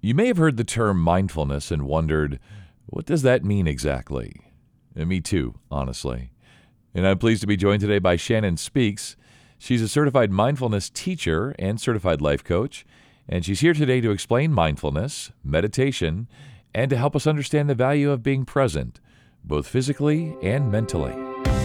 You may have heard the term mindfulness and wondered, what does that mean exactly? And me too, honestly. And I'm pleased to be joined today by Shannon Speaks. She's a certified mindfulness teacher and certified life coach, and she's here today to explain mindfulness, meditation, and to help us understand the value of being present, both physically and mentally.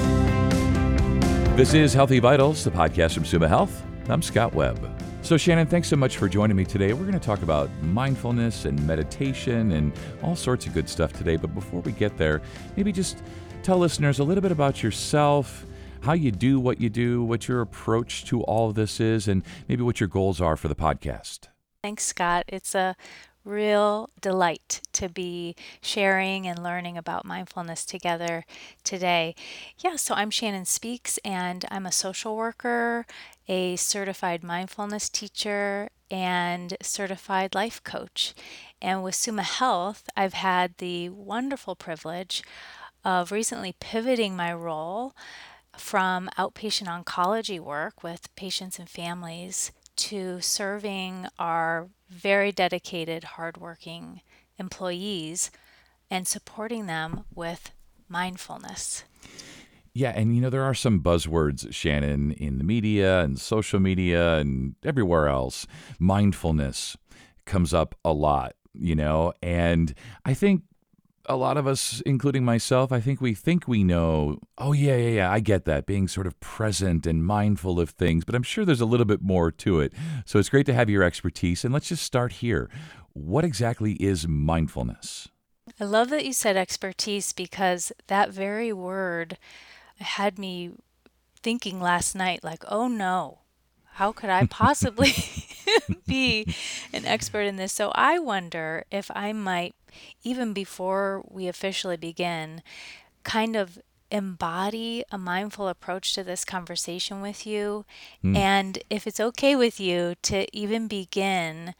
This is Healthy Vitals, the podcast from Summa Health. I'm Scott Webb. So Shannon, thanks so much for joining me today. We're going to talk about mindfulness and meditation and all sorts of good stuff today. But before we get there, maybe just tell listeners a little bit about yourself, how you do, what your approach to all of this is, and maybe what your goals are for the podcast. Thanks, Scott. It's a real delight to be sharing and learning about mindfulness together today. So I'm Shannon Speaks, and I'm a social worker, a certified mindfulness teacher, and certified life coach. And with Summa Health, I've had the wonderful privilege of recently pivoting my role from outpatient oncology work with patients and families to serving our very dedicated, hardworking employees and supporting them with mindfulness. Yeah, and there are some buzzwords, Shannon, in the media and social media and everywhere else. Mindfulness comes up a lot, and I think a lot of us, including myself, I think we know, oh, yeah, I get that, being sort of present and mindful of things, but I'm sure there's a little bit more to it. So it's great to have your expertise, and let's just start here. What exactly is mindfulness? I love that you said expertise, because that very word had me thinking last night, like, oh no, how could I possibly be an expert in this? So I wonder if I might, even before we officially begin, kind of embody a mindful approach to this conversation with you. And if it's okay with you to even begin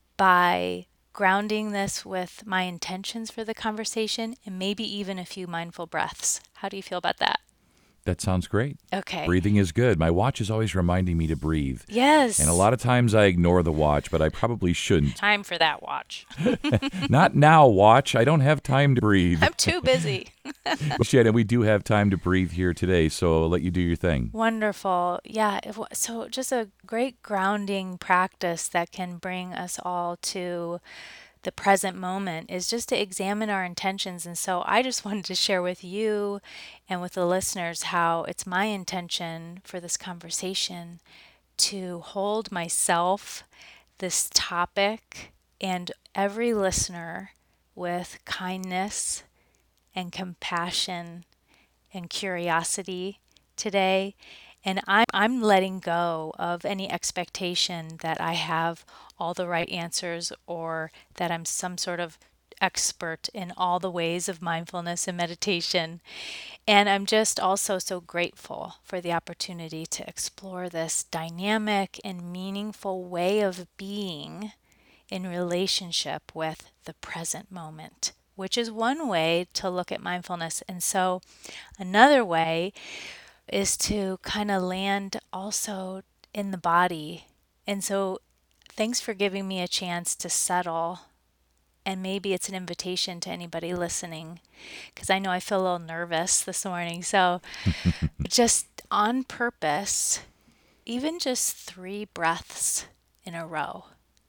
by grounding this with my intentions for the conversation and maybe even a few mindful breaths. How do you feel about that? That sounds great. Okay. Breathing is good. My watch is always reminding me to breathe. Yes. And a lot of times I ignore the watch, but I probably shouldn't. Time for that watch. Not now, watch. I don't have time to breathe. I'm too busy. Shannon, we do have time to breathe here today, so I'll let you do your thing. Wonderful. Yeah. So just a great grounding practice that can bring us all to the present moment is just to examine our intentions. And so I just wanted to share with you and with the listeners how it's my intention for this conversation to hold myself, this topic, and every listener with kindness and compassion and curiosity today. And I'm letting go of any expectation that I have all the right answers or that I'm some sort of expert in all the ways of mindfulness and meditation. And I'm just also so grateful for the opportunity to explore this dynamic and meaningful way of being in relationship with the present moment, which is one way to look at mindfulness. And so another way is to kind of land also in the body. And so thanks for giving me a chance to settle. And maybe it's an invitation to anybody listening, because I know I feel a little nervous this morning. So just on purpose, even just 3 breaths in a row,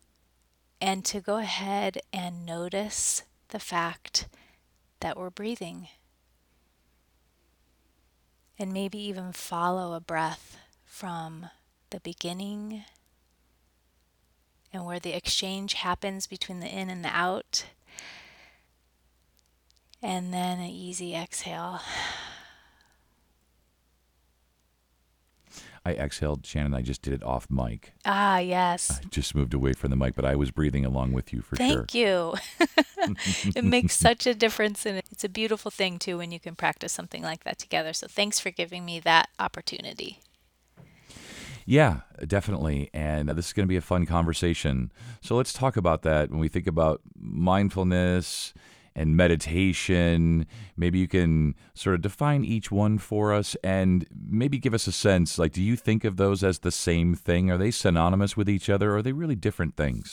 and to go ahead and notice the fact that we're breathing. And maybe even follow a breath from the beginning and where the exchange happens between the in and the out. And then an easy exhale. I exhaled, Shannon. I just did it off mic. Ah, yes. I just moved away from the mic, but I was breathing along with you for sure. Thank you. It makes such a difference, and it's a beautiful thing too when you can practice something like that together. So thanks for giving me that opportunity. Yeah, definitely. And this is going to be a fun conversation. So let's talk about that. When we think about mindfulness and meditation, maybe you can sort of define each one for us and maybe give us a sense, like, do you think of those as the same thing? Are they synonymous with each other, or are they really different things?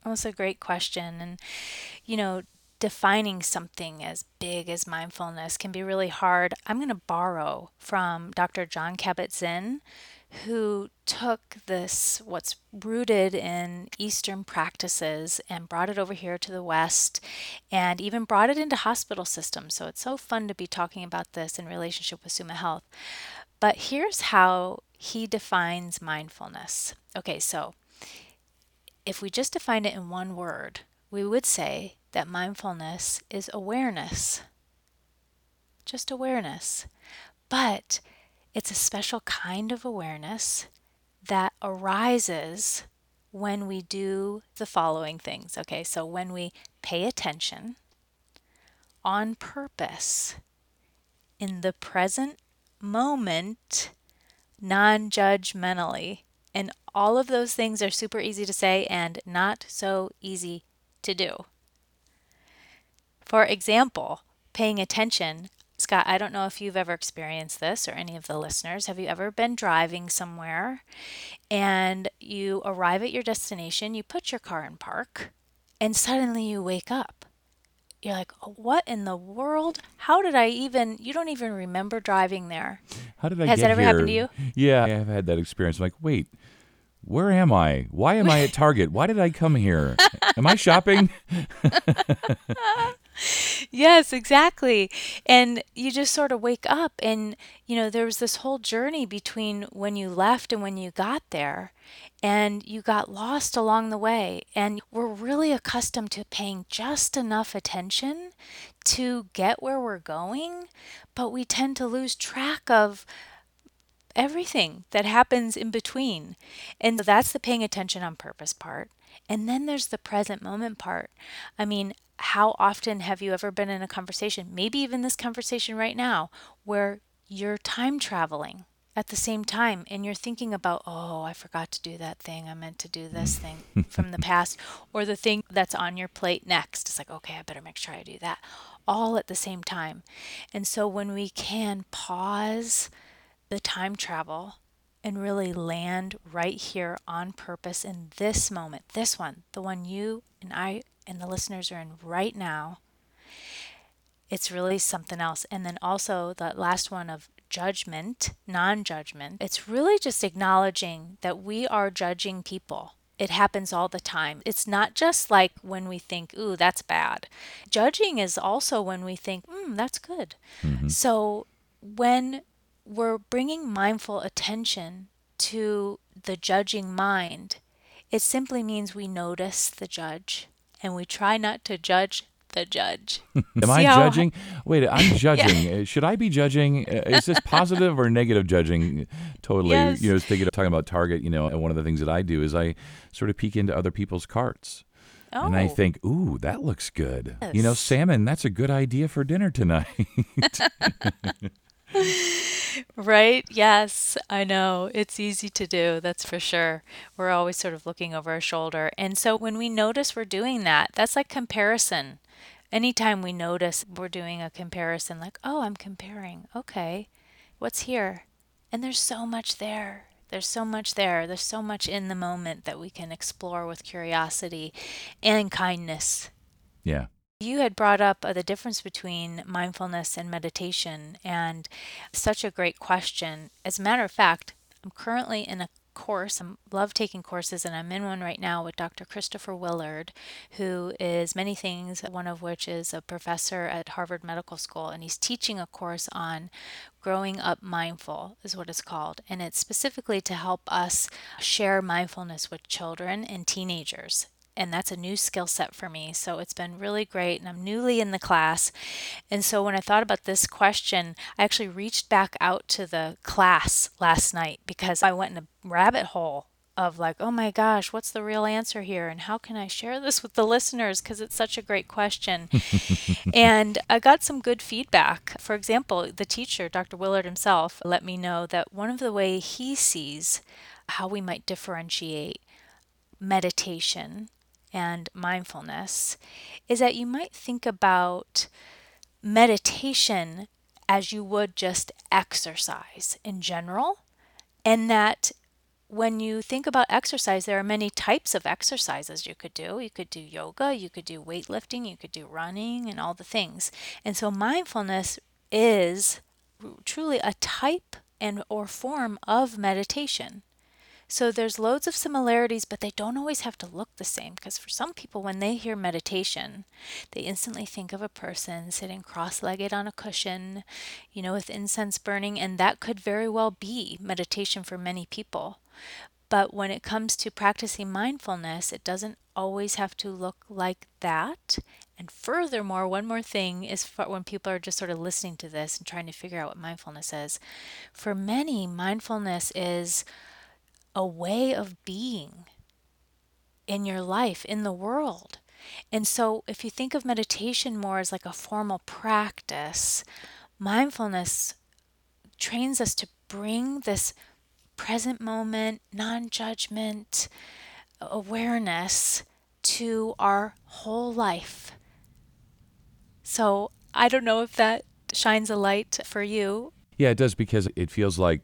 That's a great question. And, you know, defining something as big as mindfulness can be really hard. I'm going to borrow from Dr. John Kabat-Zinn, who took this, what's rooted in Eastern practices, and brought it over here to the West and even brought it into hospital systems. So it's so fun to be talking about this in relationship with Summa Health. But here's how he defines mindfulness. Okay, so if we just define it in one word, we would say that mindfulness is awareness, just awareness. But it's a special kind of awareness that arises when we do the following things. Okay, so when we pay attention on purpose in the present moment, non judgmentally. And all of those things are super easy to say and not so easy to do. For example, paying attention. Scott, I don't know if you've ever experienced this or any of the listeners. Have you ever been driving somewhere and you arrive at your destination, you put your car in park, and suddenly you wake up? You're like, "Oh, what in the world? How did I even, you don't even remember driving there." How did I Has get that ever happened to here? you? Yeah, I've had that experience. I'm like, wait, where am I? Why am I at Target? Why did I come here? Am I shopping? Yes, exactly. And you just sort of wake up and, there was this whole journey between when you left and when you got there, and you got lost along the way. And we're really accustomed to paying just enough attention to get where we're going, but we tend to lose track of everything that happens in between. And so that's the paying attention on purpose part. And then there's the present moment part. I mean, how often have you ever been in a conversation, maybe even this conversation right now, where you're time traveling at the same time and you're thinking about, oh, I forgot to do that thing. I meant to do this thing from the past, or the thing that's on your plate next. It's like, okay, I better make sure I do that all at the same time. And so when we can pause the time travel and really land right here on purpose in this moment, this one, the one you and I and the listeners are in right now, it's really something else. And then also the last one of judgment, non judgment, it's really just acknowledging that we are judging people. It happens all the time. It's not just like when we think, ooh, that's bad. Judging is also when we think, that's good. Mm-hmm. So when we're bringing mindful attention to the judging mind, it simply means we notice the judge and we try not to judge the judge. Am See I how, judging? Wait, I'm yeah, judging. Should I be judging? Is this positive or negative judging? Totally. yes. Talking about Target, and one of the things that I do is I sort of peek into other people's carts. And I Oh, think, ooh, that looks good. yes. Salmon, that's a good idea for dinner tonight. Right? Yes, I know. It's easy to do, that's for sure. We're always sort of looking over our shoulder. And so when we notice we're doing that, that's like comparison. Anytime we notice we're doing a comparison, like, oh, I'm comparing. Okay, what's here? And there's so much there. There's so much there. There's so much in the moment that we can explore with curiosity and kindness. Yeah. You had brought up the difference between mindfulness and meditation, and such a great question. As a matter of fact, I'm currently in a course. I love taking courses, and I'm in one right now with Dr. Christopher Willard, who is many things, one of which is a professor at Harvard Medical School, and he's teaching a course on growing up mindful, is what it's called. And it's specifically to help us share mindfulness with children and teenagers, and that's a new skill set for me. So it's been really great, and I'm newly in the class. And so when I thought about this question, I actually reached back out to the class last night because I went in a rabbit hole of like, oh my gosh, what's the real answer here? And how can I share this with the listeners? Because it's such a great question. And I got some good feedback. For example, the teacher, Dr. Willard himself, let me know that one of the way he sees how we might differentiate meditation and mindfulness is that you might think about meditation as you would just exercise in general, and that when you think about exercise, there are many types of exercises you could do. You could do yoga, you could do weightlifting, you could do running, and all the things. And so mindfulness is truly a type and or form of meditation. So there's loads of similarities, but they don't always have to look the same, because for some people, when they hear meditation, they instantly think of a person sitting cross-legged on a cushion, with incense burning, and that could very well be meditation for many people. But when it comes to practicing mindfulness, it doesn't always have to look like that. And furthermore, one more thing is, for when people are just sort of listening to this and trying to figure out what mindfulness is, for many, mindfulness is a way of being in your life, in the world. And so if you think of meditation more as like a formal practice, mindfulness trains us to bring this present moment, non judgment, awareness to our whole life. So I don't know if that shines a light for you. Yeah, it does, because it feels like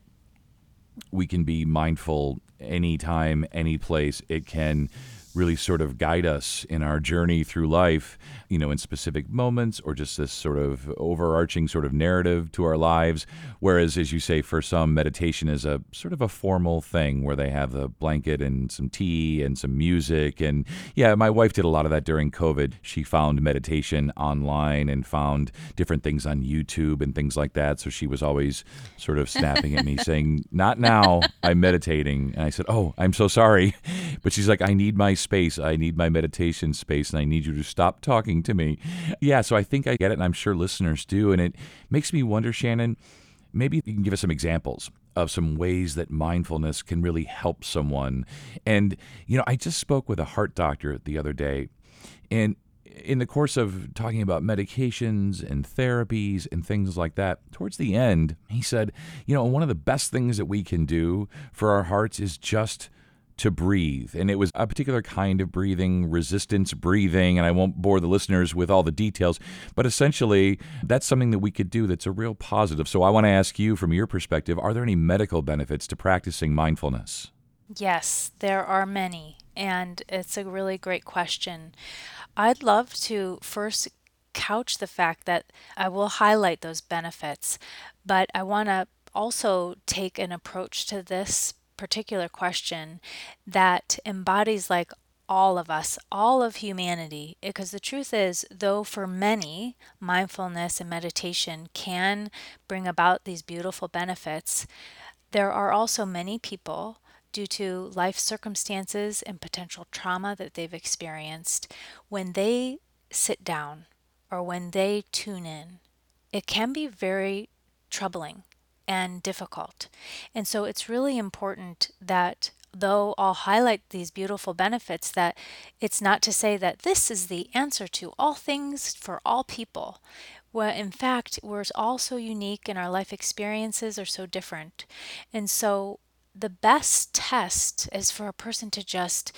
we can be mindful anytime, any place. It can really sort of guide us in our journey through life, in specific moments, or just this sort of overarching sort of narrative to our lives. Whereas, as you say, for some, meditation is a sort of a formal thing where they have a blanket and some tea and some music. And yeah, my wife did a lot of that during COVID. She found meditation online and found different things on YouTube and things like that. So she was always sort of snapping at me saying, "Not now, I'm meditating." And I said, "Oh, I'm so sorry." But she's like, "I need my space. I need my meditation space, and I need you to stop talking to me." Yeah, so I think I get it, and I'm sure listeners do. And it makes me wonder, Shannon, maybe you can give us some examples of some ways that mindfulness can really help someone. And, I just spoke with a heart doctor the other day, and in the course of talking about medications and therapies and things like that, towards the end, he said, one of the best things that we can do for our hearts is just to breathe. And it was a particular kind of breathing, resistance breathing, and I won't bore the listeners with all the details, but essentially that's something that we could do that's a real positive. So I want to ask you, from your perspective, are there any medical benefits to practicing mindfulness? Yes, there are many, and it's a really great question. I'd love to first couch the fact that I will highlight those benefits, but I want to also take an approach to this particular question that embodies like all of us, all of humanity. Because the truth is, though for many, mindfulness and meditation can bring about these beautiful benefits, there are also many people, due to life circumstances and potential trauma that they've experienced, when they sit down or when they tune in, it can be very troubling and difficult. And so it's really important that, though I'll highlight these beautiful benefits, that it's not to say that this is the answer to all things for all people. Well, in fact, we're all so unique and our life experiences are so different. And so the best test is for a person to just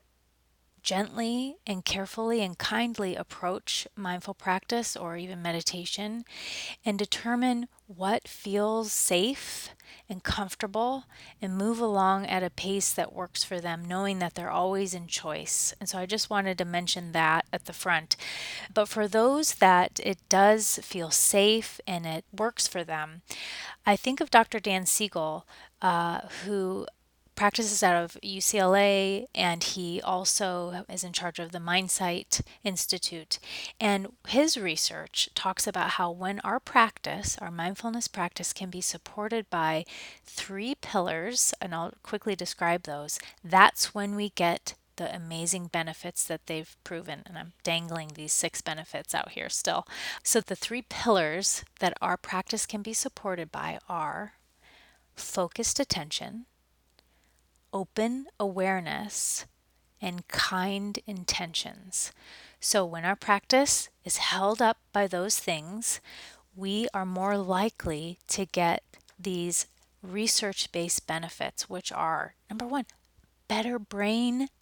gently and carefully and kindly approach mindful practice or even meditation and determine what feels safe and comfortable and move along at a pace that works for them, knowing that they're always in choice. And so I just wanted to mention that at the front. But for those that it does feel safe and it works for them, I think of Dr. Dan Siegel, who practices out of UCLA, and he also is in charge of the Mindsight Institute. And his research talks about how when our practice, our mindfulness practice, can be supported by 3 pillars, and I'll quickly describe those, that's when we get the amazing benefits that they've proven. And I'm dangling these 6 benefits out here still. So the 3 pillars that our practice can be supported by are focused attention, open awareness, and kind intentions. So when our practice is held up by those things, we are more likely to get these research-based benefits, which are, number one, better brain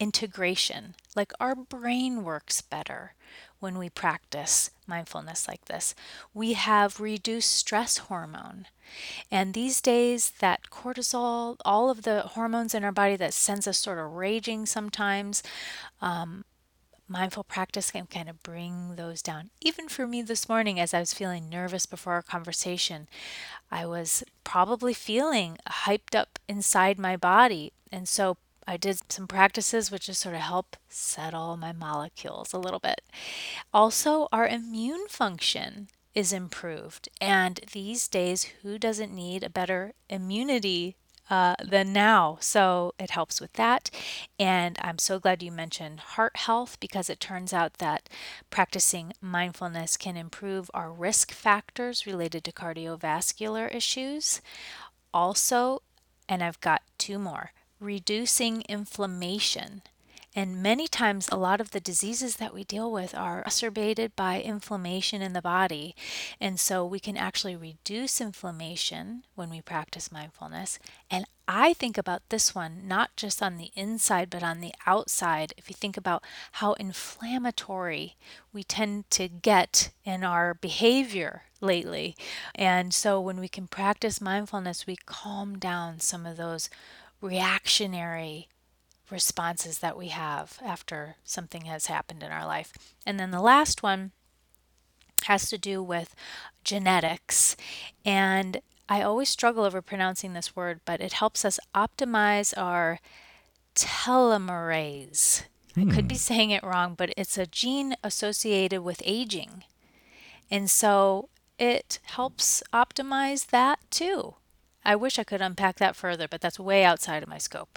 integration. Like our brain works better when we practice mindfulness like this. We have reduced stress hormone. And these days, that cortisol, all of the hormones in our body that sends us sort of raging sometimes, mindful practice can kind of bring those down. Even for me this morning, as I was feeling nervous before our conversation, I was probably feeling hyped up inside my body. And so I did some practices which just sort of help settle my molecules a little bit. Also, our immune function is improved. And these days, who doesn't need a better immunity than now? So it helps with that. And I'm so glad you mentioned heart health, because it turns out that practicing mindfulness can improve our risk factors related to cardiovascular issues. Also, and I've got two more, reducing inflammation. And many times, a lot of the diseases that we deal with are exacerbated by inflammation in the body. And so we can actually reduce inflammation when we practice mindfulness. And I think about this one not just on the inside, but on the outside. If you think about how inflammatory we tend to get in our behavior lately. And so when we can practice mindfulness, we calm down some of those reactionary responses that we have after something has happened in our life. And then the last one has to do with genetics. And I always struggle over pronouncing this word, but it helps us optimize our telomerase. I could be saying it wrong, but it's a gene associated with aging. And so it helps optimize that too. I wish I could unpack that further, but that's way outside of my scope.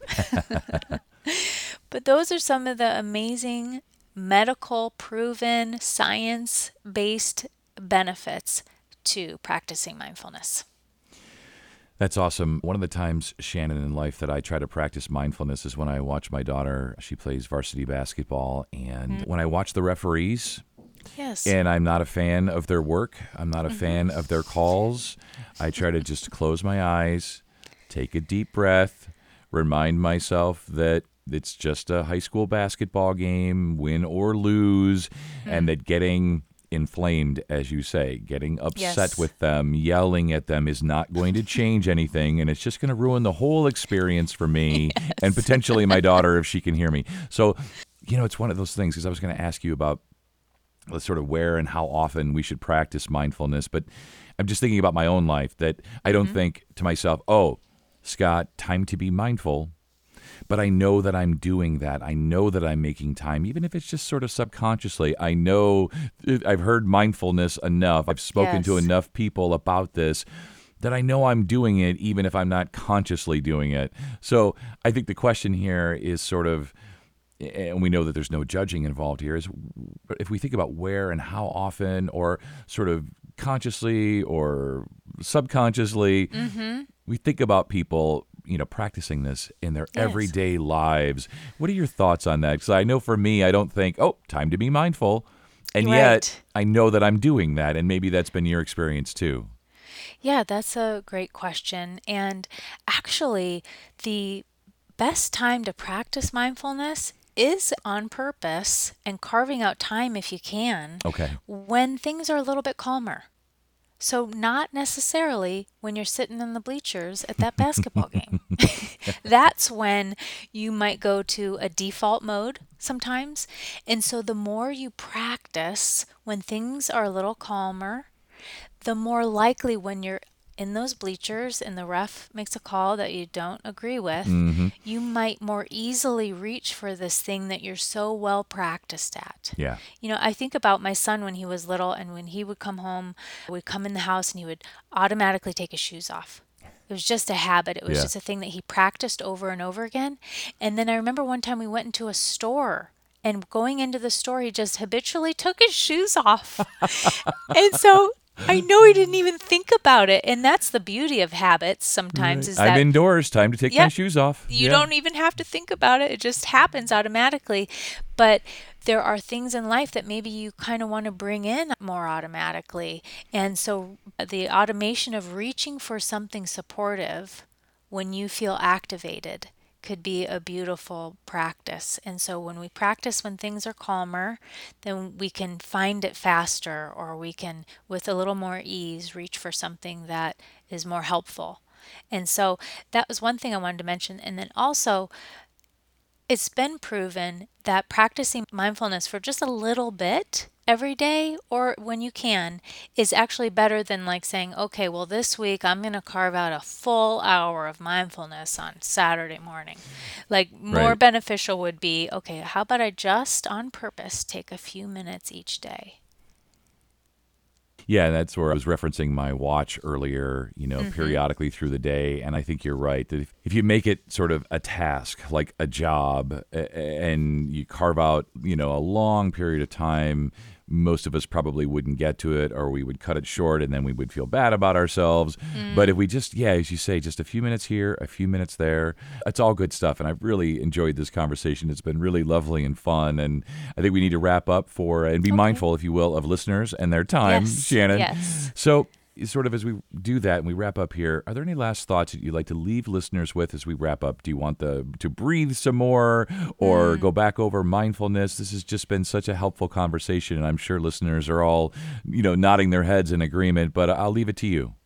But those are some of the amazing medical proven science based benefits to practicing mindfulness. That's awesome. One of the times, Shannon, in life that I try to practice mindfulness is when I watch my daughter. She plays varsity basketball. And when I watch the referees, Yes. and I'm not a fan of their work, I'm not a fan of their calls, I try to just close my eyes, take a deep breath, remind myself that it's just a high school basketball game, win or lose, and that getting inflamed, as you say, getting upset Yes. with them, yelling at them is not going to change anything, and it's just going to ruin the whole experience for me and potentially my daughter if she can hear me. So, it's one of those things, because I was going to ask you about sort of where and how often we should practice mindfulness, but I'm just thinking about my own life, that I don't think to myself, oh, Scott, time to be mindful. But I know that I'm doing that. I know that I'm making time, even if it's just sort of subconsciously. I know I've heard mindfulness enough. I've spoken to Yes. enough people about this that I know I'm doing it, even if I'm not consciously doing it. So I think the question here is sort of, and we know that there's no judging involved here, is if we think about where and how often, or sort of consciously or subconsciously, we think about people, practicing this in their Yes. everyday lives. What are your thoughts on that? Because I know for me, I don't think, oh, time to be mindful. And yet Right. I know that I'm doing that. And maybe that's been your experience too. Yeah, that's a great question. And actually, the best time to practice mindfulness is on purpose and carving out time if you can Okay. when things are a little bit calmer. So, not necessarily when you're sitting in the bleachers at that basketball game. That's when you might go to a default mode sometimes. And so, the more you practice when things are a little calmer, the more likely when you're in those bleachers and the ref makes a call that you don't agree with, you might more easily reach for this thing that you're so well practiced at. Yeah. I think about my son when he was little, and when he would come home, we'd come in the house and he would automatically take his shoes off. It was just a habit. It was Yeah. just a thing that he practiced over and over again. And then I remember one time we went into a store, and going into the store, he just habitually took his shoes off. And so I know he didn't even think about it. And that's the beauty of habits sometimes, is I'm that indoors. Time to take my Yep. shoes off. you Yeah. don't even have to think about it. It just happens automatically. But there are things in life that maybe you kind of want to bring in more automatically. And so the automation of reaching for something supportive when you feel activated could be a beautiful practice. And so when we practice when things are calmer, then we can find it faster, or we can, with a little more ease, reach for something that is more helpful. And so that was one thing I wanted to mention. And then also, it's been proven that practicing mindfulness for just a little bit every day, or when you can, is actually better than like saying, okay, well, this week I'm going to carve out a full hour of mindfulness on Saturday morning. Like, more Right. beneficial would be, okay, how about I just on purpose take a few minutes each day? Yeah, that's where I was referencing my watch earlier, periodically through the day. And I think you're right that if you make it sort of a task, like a job, and you carve out, a long period of time, most of us probably wouldn't get to it, or we would cut it short and then we would feel bad about ourselves. But if we just, yeah, as you say, just a few minutes here, a few minutes there, it's all good stuff. And I've really enjoyed this conversation. It's been really lovely and fun. And I think we need to wrap up and be mindful, if you will, of listeners and their time, Yes. Shannon. Yes. So, sort of as we do that and we wrap up here, are there any last thoughts that you'd like to leave listeners with as we wrap up? Do you want to breathe some more, or go back over mindfulness? This has just been such a helpful conversation, and I'm sure listeners are all, nodding their heads in agreement, but I'll leave it to you.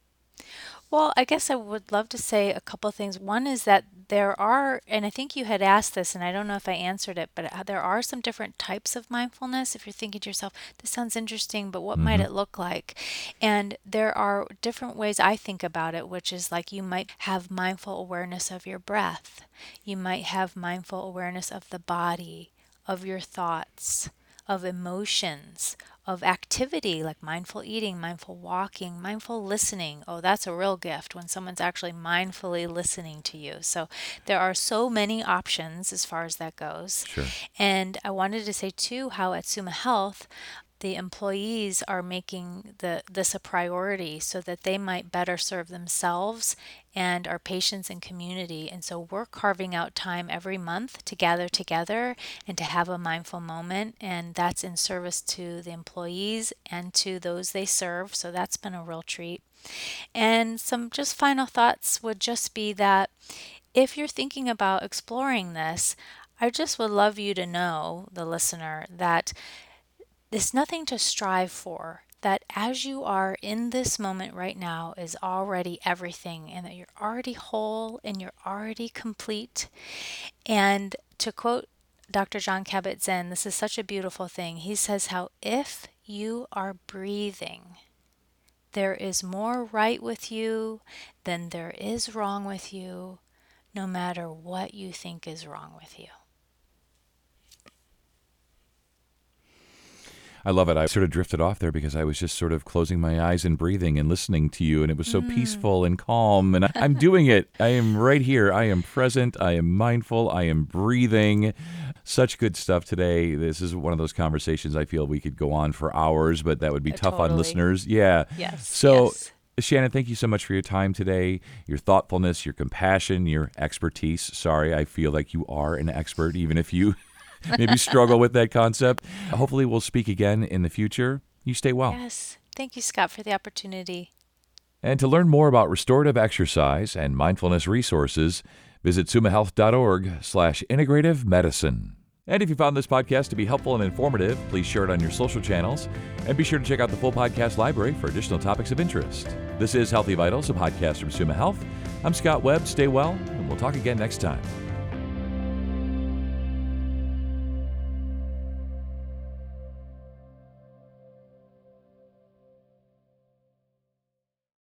Well, I guess I would love to say a couple of things. One is that there are, and I think you had asked this, and I don't know if I answered it, but there are some different types of mindfulness. If you're thinking to yourself, this sounds interesting, but what might it look like? And there are different ways I think about it, which is like you might have mindful awareness of your breath, you might have mindful awareness of the body, of your thoughts, of emotions, of activity like mindful eating, mindful walking, mindful listening. Oh, that's a real gift when someone's actually mindfully listening to you. So there are so many options as far as that goes. Sure. And I wanted to say too how at Summa Health, the employees are making this a priority so that they might better serve themselves and our patients and community. And so we're carving out time every month to gather together and to have a mindful moment. And that's in service to the employees and to those they serve. So that's been a real treat. And some just final thoughts would just be that if you're thinking about exploring this, I just would love you to know, the listener, that there's nothing to strive for. That as you are in this moment right now is already everything, and that you're already whole and you're already complete. And to quote Dr. Jon Kabat-Zinn, this is such a beautiful thing. He says how if you are breathing, there is more right with you than there is wrong with you, no matter what you think is wrong with you. I love it. I sort of drifted off there because I was just sort of closing my eyes and breathing and listening to you, and it was so peaceful and calm, and I'm doing it. I am right here. I am present. I am mindful. I am breathing. Such good stuff today. This is one of those conversations I feel we could go on for hours, but that would be tough on Totally. listeners. Yeah. Yes. So, yes. Shannon, thank you so much for your time today, your thoughtfulness, your compassion, your expertise. Sorry, I feel like you are an expert, even if you maybe struggle with that concept. Hopefully we'll speak again in the future. You stay well. Yes. Thank you, Scott, for the opportunity. And to learn more about restorative exercise and mindfulness resources, visit summahealth.org/integrative medicine. And if you found this podcast to be helpful and informative, please share it on your social channels. And be sure to check out the full podcast library for additional topics of interest. This is Healthy Vitals, a podcast from Summa Health. I'm Scott Webb. Stay well, and we'll talk again next time.